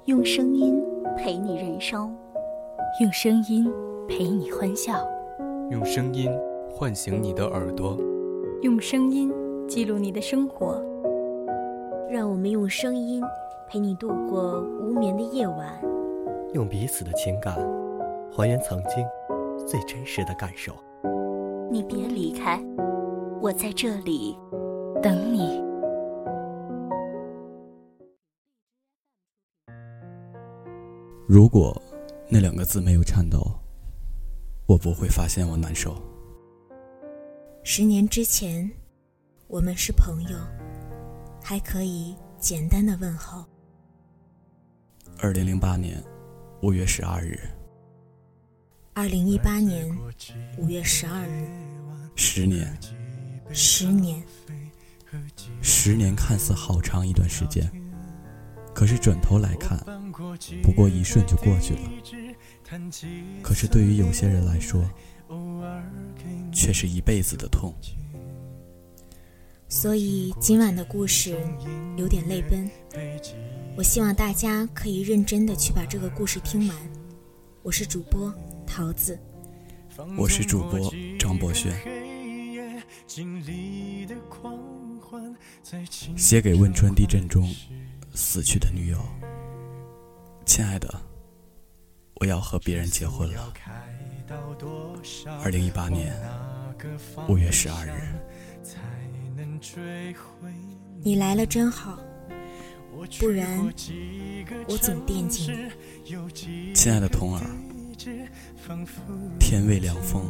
用声音陪你人生， 用声音陪你欢笑， 用声音唤醒你的耳朵， 用声音记录你的生活。 让我们用声音陪你度过无眠的夜晚， 用彼此的情感还原曾经最真实的感受。 你别离开，我在这里等你。 如果那2个字没有颤抖，我不会发现我难受。 10年之前，我们是朋友，还可以简单的问候。 2008年5月12日 2018年5月12日 10年 10年看似好长一段时间，可是转头来看，不过一瞬就过去了。可是对于有些人来说，却是一辈子的痛。 所以今晚的故事有点泪奔，我希望大家可以认真的去把这个故事听完。我是主播桃子， 我是主播张博轩。写给汶川地震中死去的女友。亲爱的，我要和别人结婚了。2018年5月12日。 你来了真好，不然我总惦记你。亲爱的童儿，天未凉风，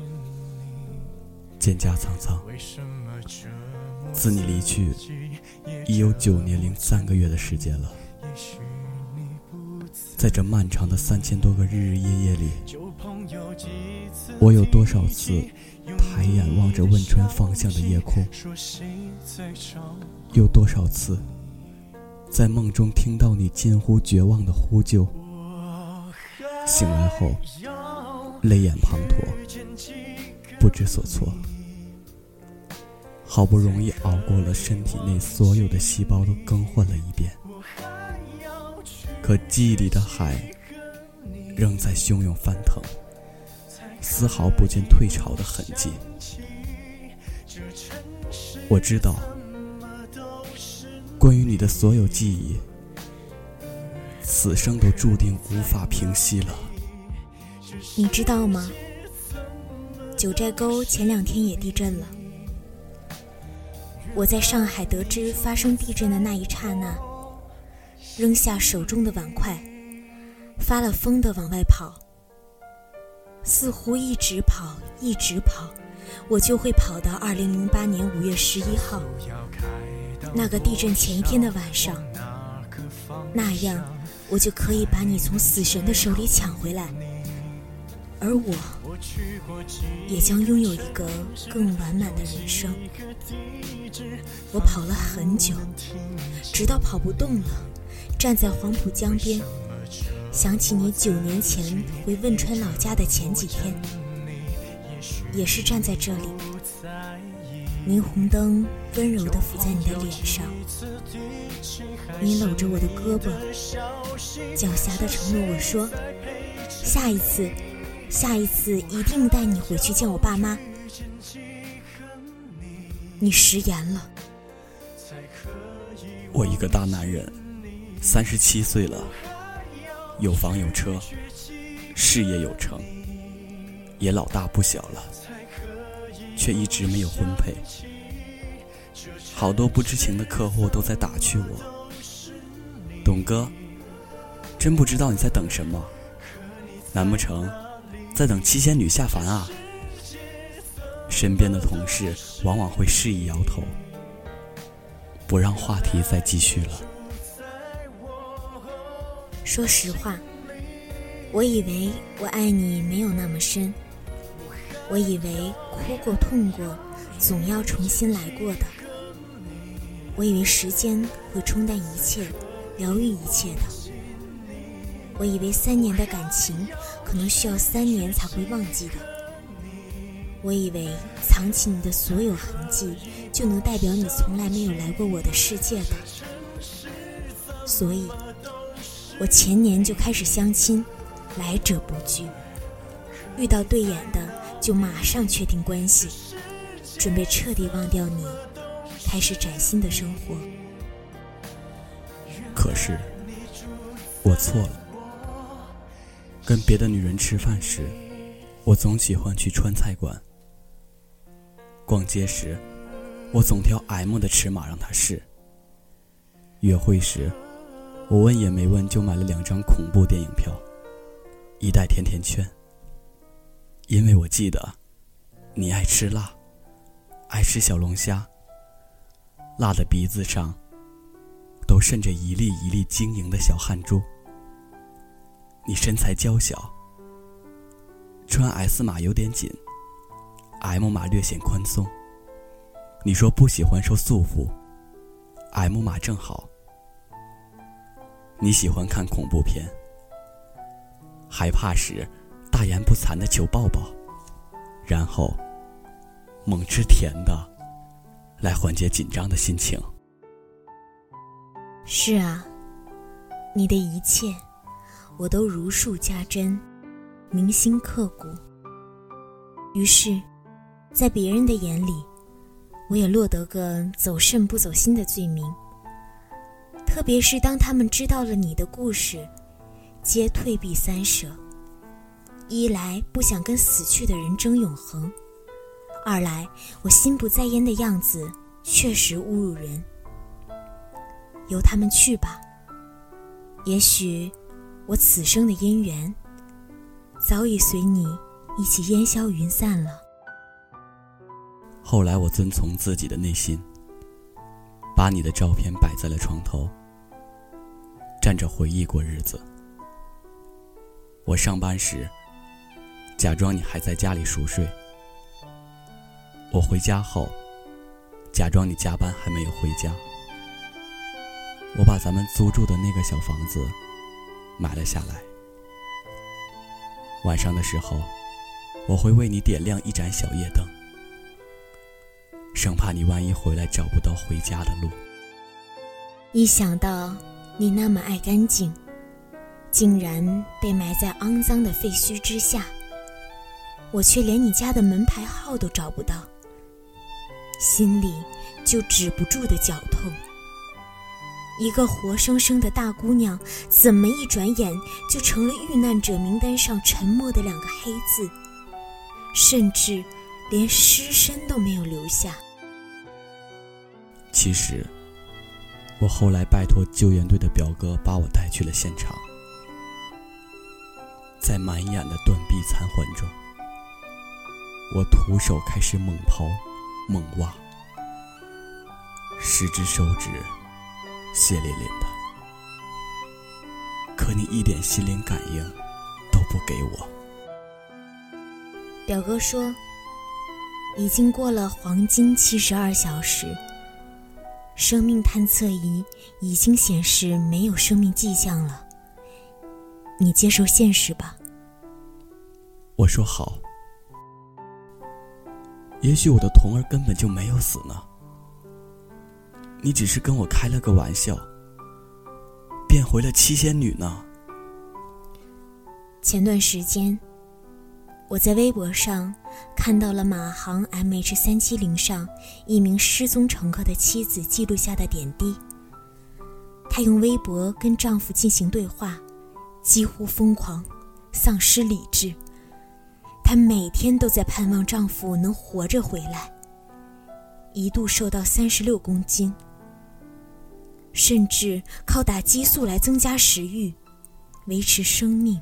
蒹葭苍苍。自你离去已有9年零3个月的时间了。在这漫长的3000多个日日夜夜里，我有多少次抬眼望着汶川方向的夜空，有多少次在梦中听到你近乎绝望的呼救，醒来后泪眼滂沱，不知所措。好不容易熬过了身体内所有的细胞都更换了一遍，可记忆里的海仍在汹涌翻腾，丝毫不见退潮的痕迹。我知道，关于你的所有记忆，此生都注定无法平息了。 你知道吗？九寨沟前2天也地震了。我在上海得知发生地震的那一刹那，扔下手中的碗筷，发了疯的往外跑，似乎一直跑，我就会跑到2008年5月11号，那个地震前一天的晚上，那样我就可以把你从死神的手里抢回来，而我也将拥有一个更完满的人生。我跑了很久，直到跑不动了，站在黄浦江边，想起你9年前回汶川老家的前几天，也是站在这里，霓虹灯温柔地抚在你的脸上，你搂着我的胳膊，狡黠地承诺我说，下一次一定带你回去见我爸妈。你食言了。 我一个大男人，37岁了，有房有车，事业有成，也老大不小了，却一直没有婚配。好多不知情的客户都在打趣我，董哥，真不知道你在等什么？难不成在等七仙女下凡啊？身边的同事往往会示意摇头，不让话题再继续了。 说实话，我以为我爱你没有那么深，我以为哭过痛过总要重新来过的，我以为时间会冲淡一切，疗愈一切的，我以为3年的感情可能需要3年才会忘记的，我以为藏起你的所有痕迹就能代表你从来没有来过我的世界的，所以我前年就开始相亲，来者不拒，遇到对眼的就马上确定关系，准备彻底忘掉你，开始崭新的生活。 可是我错了，跟别的女人吃饭时，我总喜欢去川菜馆；逛街时，我总挑 M 的尺码让她试；约会时，我问也没问就买了2张恐怖电影票，1袋甜甜圈。因为我记得你爱吃辣，爱吃小龙虾，辣的鼻子上都渗着一粒一粒晶莹的小汗珠。你身材娇小，穿 S 码有点紧， M 码略显宽松。你说不喜欢受束缚， M 码正好。你喜欢看恐怖片，害怕时大言不惭地求抱抱，然后猛吃甜的来缓解紧张的心情。 是啊，你的一切我都如数家珍，铭心刻骨。于是在别人的眼里，我也落得个走肾不走心的罪名。特别是当他们知道了你的故事，皆退避三舍。一来不想跟死去的人争永恒，二来我心不在焉的样子确实侮辱人。由他们去吧，也许我此生的姻缘早已随你一起烟消云散了。 后来我遵从自己的内心，把你的照片摆在了床头，站着回忆过日子。我上班时假装你还在家里熟睡，我回家后假装你加班还没有回家。我把咱们租住的那个小房子买了下来，晚上的时候我会为你点亮一盏小夜灯，生怕你万一回来找不到回家的路。 一想到你那么爱干净，竟然被埋在肮脏的废墟之下，我却连你家的门牌号都找不到，心里就止不住的绞痛。一个活生生的大姑娘，怎么一转眼就成了遇难者名单上沉默的2个黑字，甚至连尸身都没有留下。 其实我后来拜托救援队的表哥把我带去了现场，在满眼的断臂残垣中，我徒手开始猛刨猛挖，10只手指血淋淋的，可你一点心灵感应都不给我。 表哥说已经过了黄金72小时，生命探测仪已经显示没有生命迹象了，你接受现实吧。 我说好。也许我的童儿根本就没有死呢，你只是跟我开了个玩笑，变回了七仙女呢。 前段时间我在微博上看到了马航 MH370 上一名失踪乘客的妻子记录下的点滴。她用微博跟丈夫进行对话，几乎疯狂，丧失理智。她每天都在盼望丈夫能活着回来，一度瘦到36公斤，甚至靠打激素来增加食欲，维持生命。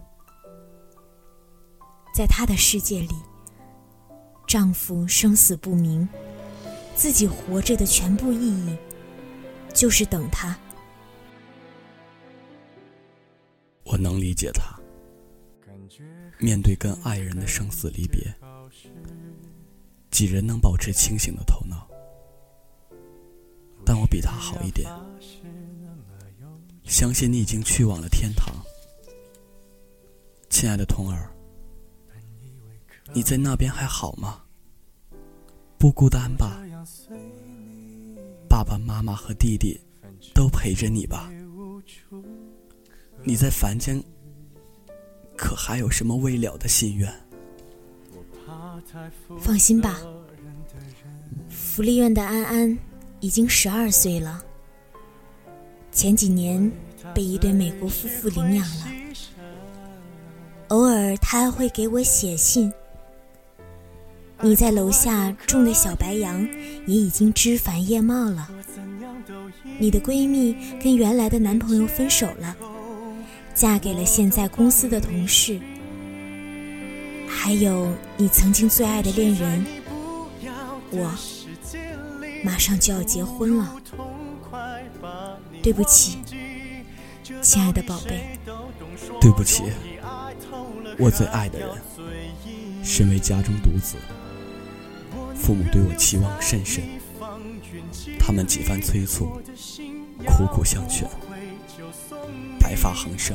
在她的世界里，丈夫生死不明，自己活着的全部意义就是等他。 我能理解她，面对跟爱人的生死离别，几人能保持清醒的头脑？但我比她好一点，相信你已经去往了天堂。亲爱的童儿，你在那边还好吗？不孤单吧？爸爸妈妈和弟弟都陪着你吧？ 你在凡间可还有什么未了的心愿？ 放心吧，福利院的安安已经12岁了，前几年被一对美国夫妇领养了，偶尔他还会给我写信。你在楼下种的小白杨也已经枝繁叶茂了，你的闺蜜跟原来的男朋友分手了，嫁给了现在公司的同事，还有你曾经最爱的恋人，我马上就要结婚了。对不起，亲爱的宝贝。 对不起，我最爱的人。身为家中独子，父母对我期望甚深，他们几番催促，苦苦相劝，白发横生。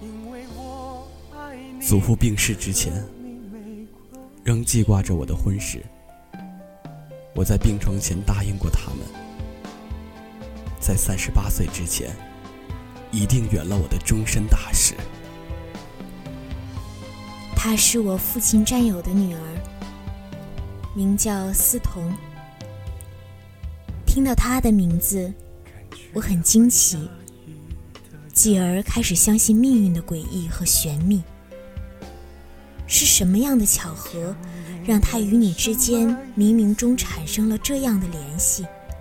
祖父病逝之前，仍记挂着我的婚事。我在病床前答应过他们，在38岁之前，一定圆了我的终身大事。 她是我父亲战友的女儿，名叫思彤。听到她的名字，我很惊奇，继而开始相信命运的诡异和玄秘。是什么样的巧合，让她与你之间冥冥中产生了这样的联系？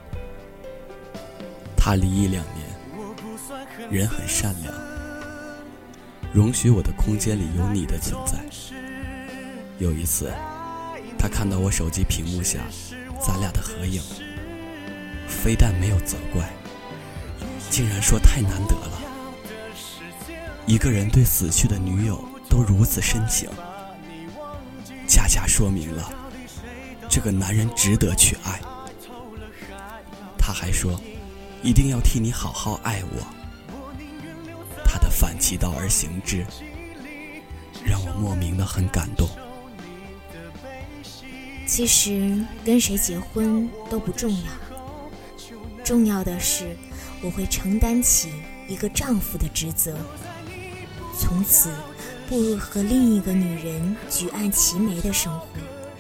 她离异2年，人很善良，容许我的空间里有你的存在。有一次，他看到我手机屏幕下咱俩的合影，非但没有责怪，竟然说太难得了，一个人对死去的女友都如此深情，恰恰说明了这个男人值得去爱。他还说一定要替你好好爱我，他的反其道而行之让我莫名的很感动。 其实跟谁结婚都不重要，重要的是我会承担起一个丈夫的职责，从此步入和另一个女人举案齐眉的生活。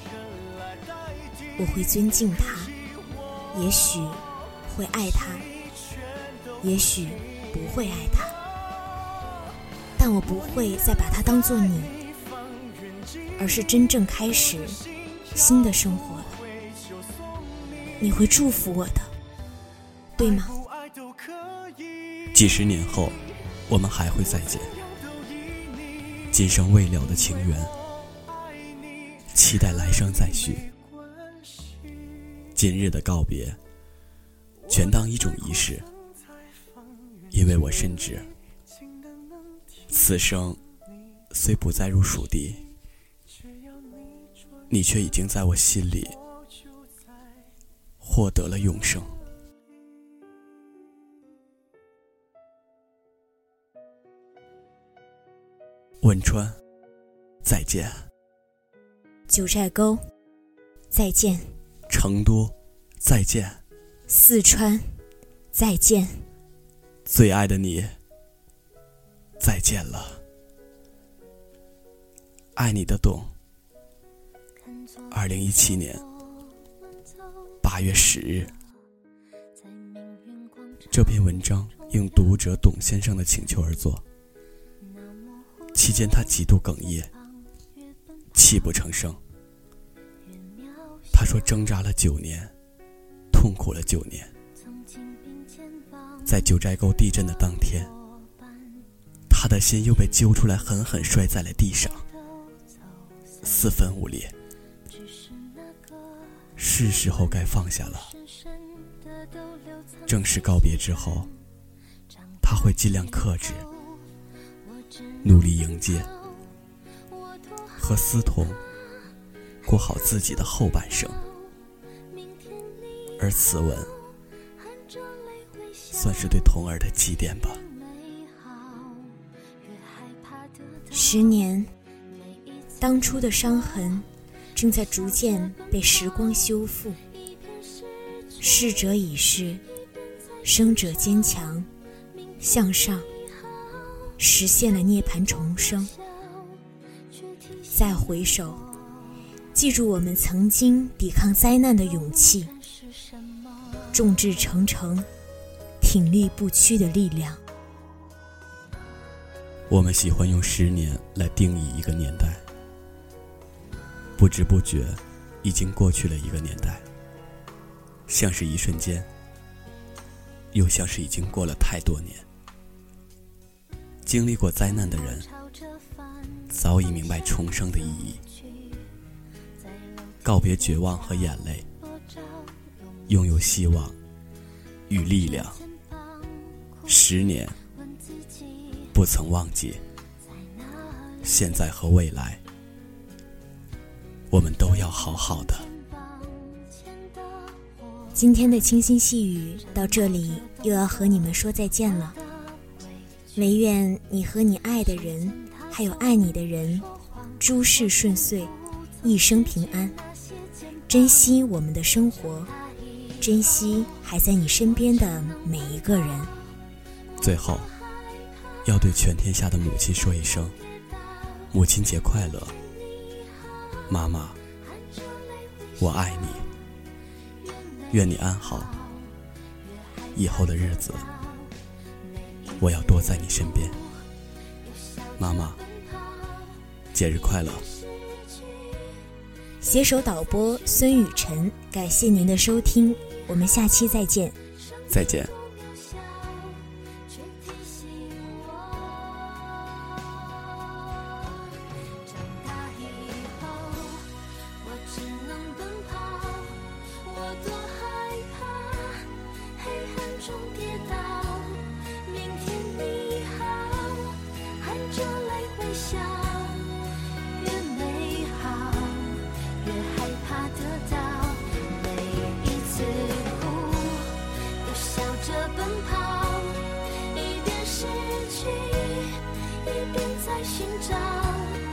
我会尊敬她，也许会爱她，也许不会爱她，但我不会再把她当作你，而是真正开始新的生活了。你会祝福我的，对吗？ 几十年后，我们还会再见。今生未了的情缘，期待来生再续。今日的告别，全当一种仪式，因为我深知，此生虽不再入蜀地，你却已经在我心里获得了永生。汶川，再见。 九寨沟，再见。 成都，再见。 四川，再见。 最爱的你，再见了。爱你的董，2017年8月10日。这篇文章应读者董先生的请求而作，期间他极度哽咽，泣不成声。他说挣扎了9年，痛苦了9年。在九寨沟地震的当天，他的心又被揪出来，狠狠摔在了地上，4分5裂。是时候该放下了。正式告别之后，他会尽量克制，努力迎接，和思彤过好自己的后半生。而此吻算是对童儿的祭奠吧。 10年，当初的伤痕正在逐渐被时光修复。逝者已逝，生者坚强，向上， 实现了涅槃重生。再回首，记住我们曾经抵抗灾难的勇气，众志成城、挺立不屈的力量。 我们喜欢用10年来定义一个年代，不知不觉已经过去了一个年代，像是一瞬间，又像是已经过了太多年。经历过灾难的人早已明白重生的意义，告别绝望和眼泪，拥有希望与力量。10年不曾忘记，现在和未来我们都要好好的。 今天的清新细语到这里又要和你们说再见了，唯愿你和你爱的人还有爱你的人诸事顺遂，一生平安。珍惜我们的生活，珍惜还在你身边的每一个人。 最后要对全天下的母亲说一声母亲节快乐。妈妈，我爱你，愿你安好，以后的日子我要多在你身边。妈妈，节日快乐。 携手导播孙雨晨，感谢您的收听，我们下期再见。 再见。 寻找